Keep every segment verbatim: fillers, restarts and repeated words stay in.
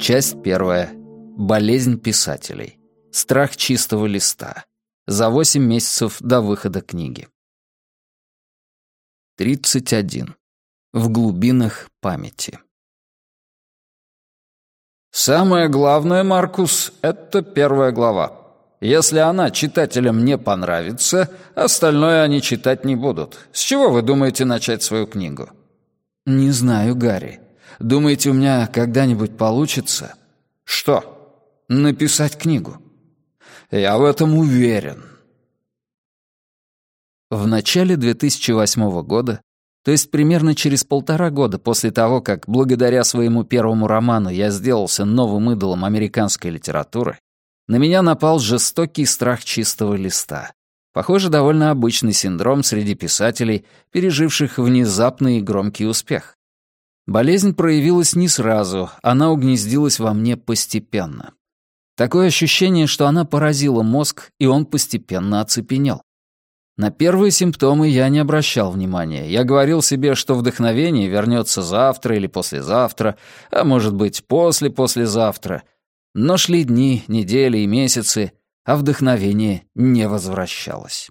Часть первая. Болезнь писателей. Страх чистого листа. За восемь месяцев до выхода книги. тридцать один. В глубинах памяти. Самое главное, Маркус, это первая глава. Если она читателям не понравится, остальное они читать не будут. С чего вы думаете начать свою книгу? Не знаю, Гарри. Думаете, у меня когда-нибудь получится? Что? Написать книгу. Я в этом уверен. В начале две тысячи восьмого года, то есть примерно через полтора года после того, как благодаря своему первому роману я сделался новым идолом американской литературы, на меня напал жестокий страх чистого листа. Похоже, довольно обычный синдром среди писателей, переживших внезапный и громкий успех. Болезнь проявилась не сразу, она угнездилась во мне постепенно. Такое ощущение, что она поразила мозг, и он постепенно оцепенел. На первые симптомы я не обращал внимания. Я говорил себе, что вдохновение вернется завтра или послезавтра, а может быть, после-послезавтра. Но шли дни, недели и месяцы, а вдохновение не возвращалось.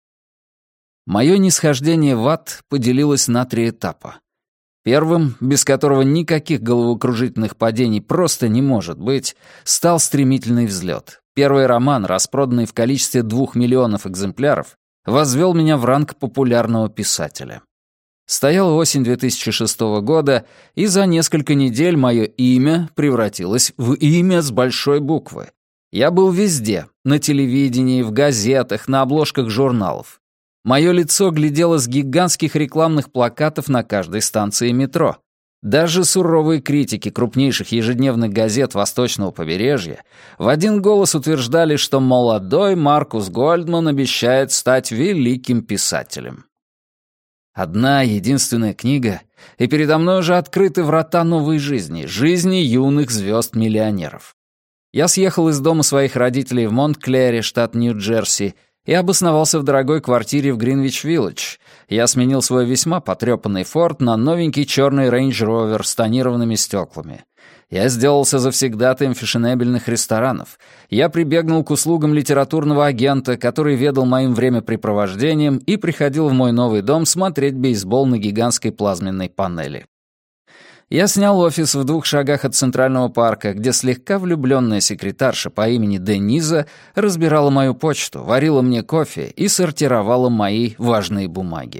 Мое нисхождение в ад поделилось на три этапа. Первым, без которого никаких головокружительных падений просто не может быть, стал стремительный взлет. Первый роман, распроданный в количестве двух миллионов экземпляров, возвел меня в ранг популярного писателя. Стояла осень две тысячи шестого года, и за несколько недель мое имя превратилось в имя с большой буквы. Я был везде, на телевидении, в газетах, на обложках журналов. Мое лицо глядело с гигантских рекламных плакатов на каждой станции метро. Даже суровые критики крупнейших ежедневных газет Восточного побережья в один голос утверждали, что молодой Маркус Гольдман обещает стать великим писателем. Одна единственная книга, и передо мной уже открыты врата новой жизни, жизни юных звезд-миллионеров. Я съехал из дома своих родителей в Монтклере, штат Нью-Джерси, и обосновался в дорогой квартире в Гринвич-Виллидж. Я сменил свой весьма потрепанный Форд на новенький черный рейндж-ровер с тонированными стеклами. Я сделался завсегдатаем фешенебельных ресторанов. Я прибегнул к услугам литературного агента, который ведал моим времяпрепровождением и приходил в мой новый дом смотреть бейсбол на гигантской плазменной панели. Я снял офис в двух шагах от Центрального парка, где слегка влюбленная секретарша по имени Дениза разбирала мою почту, варила мне кофе и сортировала мои важные бумаги.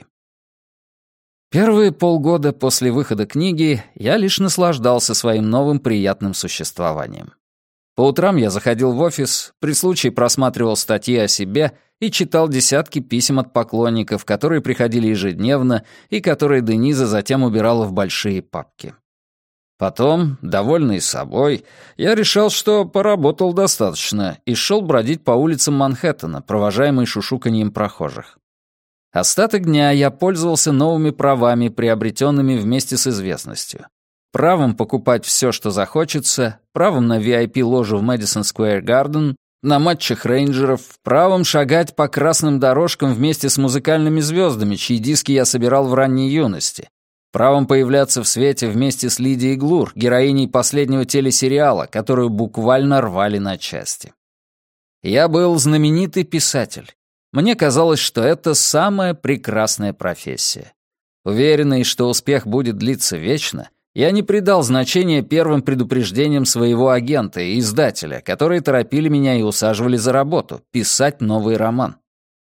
Первые полгода после выхода книги я лишь наслаждался своим новым приятным существованием. По утрам я заходил в офис, при случае просматривал статьи о себе и читал десятки писем от поклонников, которые приходили ежедневно и которые Дениза затем убирала в большие папки. Потом, довольный собой, я решил, что поработал достаточно, и шел бродить по улицам Манхэттена, провожаемый шушуканьем прохожих. Остаток дня я пользовался новыми правами, приобретенными вместе с известностью. Правом покупать все, что захочется, правом на ви ай пи-ложу в Мэдисон Сквер Гарден, на матчах рейнджеров, правом шагать по красным дорожкам вместе с музыкальными звездами, чьи диски я собирал в ранней юности, правом появляться в свете вместе с Лидией Глур, героиней последнего телесериала, которую буквально рвали на части. Я был знаменитый писатель. Мне казалось, что это самая прекрасная профессия. Уверенный, что успех будет длиться вечно, я не придал значения первым предупреждениям своего агента и издателя, которые торопили меня и усаживали за работу — писать новый роман.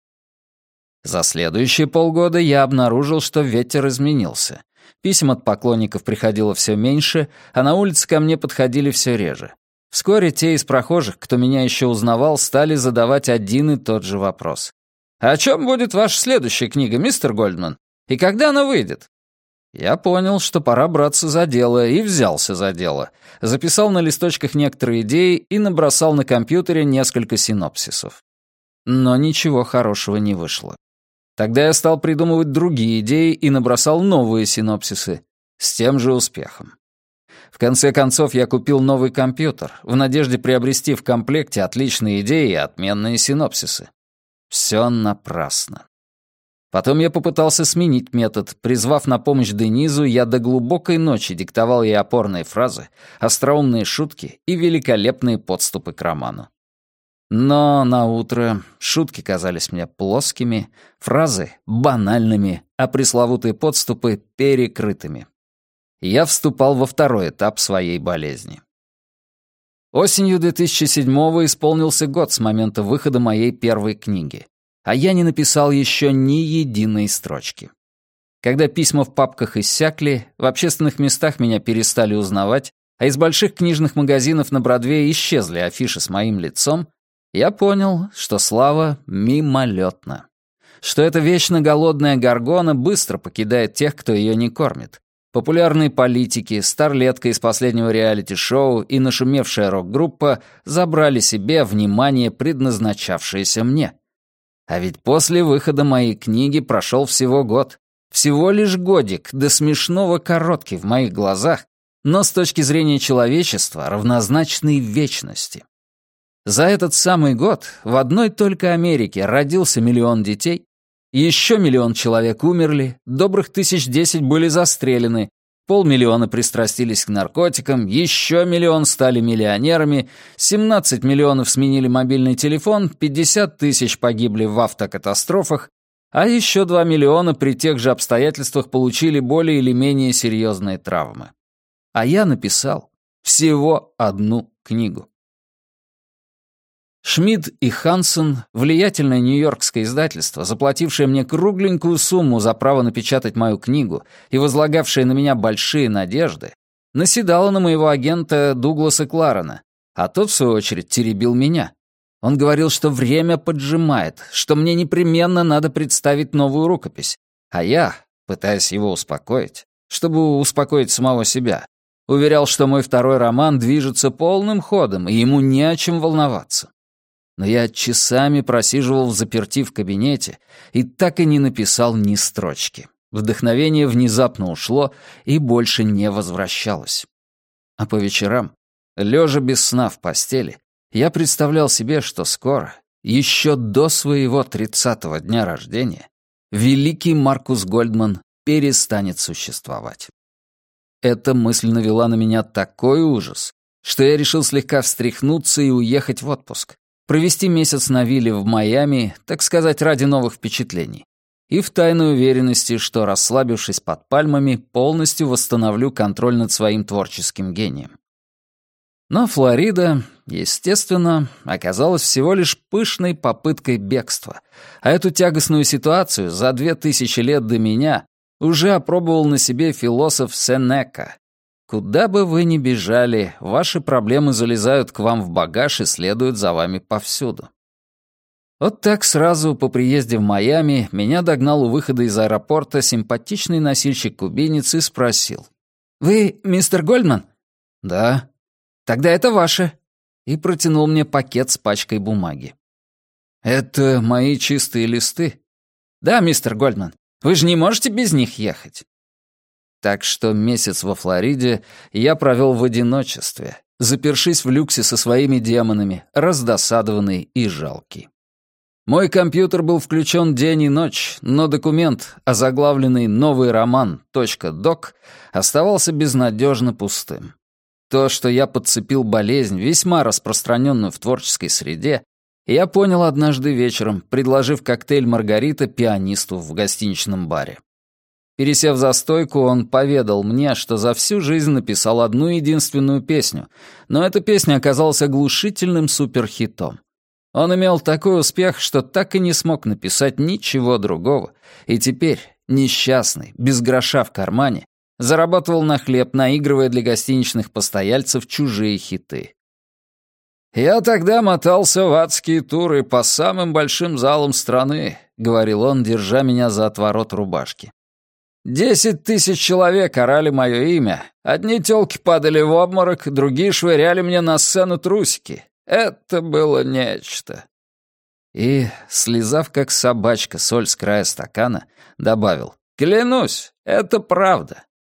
За следующие полгода я обнаружил, что ветер изменился. Писем от поклонников приходило все меньше, а на улице ко мне подходили все реже. Вскоре те из прохожих, кто меня еще узнавал, стали задавать один и тот же вопрос. «О чем будет ваша следующая книга, мистер Гольдман? И когда она выйдет?» Я понял, что пора браться за дело, и взялся за дело. Записал на листочках некоторые идеи и набросал на компьютере несколько синопсисов. Но ничего хорошего не вышло. Тогда я стал придумывать другие идеи и набросал новые синопсисы. С тем же успехом. В конце концов, я купил новый компьютер, в надежде приобрести в комплекте отличные идеи и отменные синопсисы. Все напрасно. Потом я попытался сменить метод. Призвав на помощь Денизу, я до глубокой ночи диктовал ей опорные фразы, остроумные шутки и великолепные подступы к роману. Но на утро шутки казались мне плоскими, фразы — банальными, а пресловутые подступы — перекрытыми. Я вступал во второй этап своей болезни. Осенью две тысячи седьмого исполнился год с момента выхода моей первой книги, а я не написал еще ни единой строчки. Когда письма в папках иссякли, в общественных местах меня перестали узнавать, а из больших книжных магазинов на Бродвее исчезли афиши с моим лицом, я понял, что слава мимолетна, что эта вечно голодная горгона быстро покидает тех, кто ее не кормит. Популярные политики, старлетка из последнего реалити-шоу и нашумевшая рок-группа забрали себе внимание, предназначавшееся мне. А ведь после выхода моей книги прошел всего год. Всего лишь годик, до смешного короткий в моих глазах, но с точки зрения человечества равнозначный вечности. За этот самый год в одной только Америке родился миллион детей, еще миллион человек умерли, добрых тысяч десять были застрелены, полмиллиона пристрастились к наркотикам, еще миллион стали миллионерами, семнадцать миллионов сменили мобильный телефон, пятьдесят тысяч погибли в автокатастрофах, а еще два миллиона при тех же обстоятельствах получили более или менее серьезные травмы. А я написал всего одну книгу. Шмидт и Хансен, влиятельное нью-йоркское издательство, заплатившее мне кругленькую сумму за право напечатать мою книгу и возлагавшее на меня большие надежды, наседало на моего агента Дугласа Кларена, а тот, в свою очередь, теребил меня. Он говорил, что время поджимает, что мне непременно надо представить новую рукопись, а я, пытаясь его успокоить, чтобы успокоить самого себя, уверял, что мой второй роман движется полным ходом, и ему не о чем волноваться. Но я часами просиживал взаперти в кабинете и так и не написал ни строчки. Вдохновение внезапно ушло и больше не возвращалось. А по вечерам, лежа без сна в постели, я представлял себе, что скоро, еще до своего тридцатого дня рождения, великий Маркус Гольдман перестанет существовать. Эта мысль навела на меня такой ужас, что я решил слегка встряхнуться и уехать в отпуск. Провести месяц на вилле в Майами, так сказать, ради новых впечатлений, и в тайной уверенности, что, расслабившись под пальмами, полностью восстановлю контроль над своим творческим гением. Но Флорида, естественно, оказалась всего лишь пышной попыткой бегства, а эту тягостную ситуацию за две тысячи лет до меня уже опробовал на себе философ Сенека. Куда бы вы ни бежали, ваши проблемы залезают к вам в багаж и следуют за вами повсюду. Вот так сразу по приезде в Майами меня догнал у выхода из аэропорта симпатичный носильщик-кубинец и спросил: «Вы мистер Гольдман?» «Да». «Тогда это ваше». И протянул мне пакет с пачкой бумаги. «Это мои чистые листы?» «Да, мистер Гольдман. Вы же не можете без них ехать». Так что месяц во Флориде я провел в одиночестве, запершись в люксе со своими демонами, раздосадованный и жалкий. Мой компьютер был включен день и ночь, но документ, озаглавленный «Новый роман. .док», оставался безнадежно пустым. То, что я подцепил болезнь, весьма распространенную в творческой среде, я понял однажды вечером, предложив коктейль «Маргарита» пианисту в гостиничном баре. Пересев за стойку, он поведал мне, что за всю жизнь написал одну единственную песню, но эта песня оказалась оглушительным суперхитом. Он имел такой успех, что так и не смог написать ничего другого, и теперь, несчастный, без гроша в кармане, зарабатывал на хлеб, наигрывая для гостиничных постояльцев чужие хиты. «Я тогда мотался в адские туры по самым большим залам страны», — говорил он, держа меня за отворот рубашки. Десять тысяч человек орали мое имя. Одни тёлки падали в обморок, другие швыряли мне на сцену трусики. Это было нечто. И, слезав как собачка соль с края стакана, добавил: «Клянусь, это правда.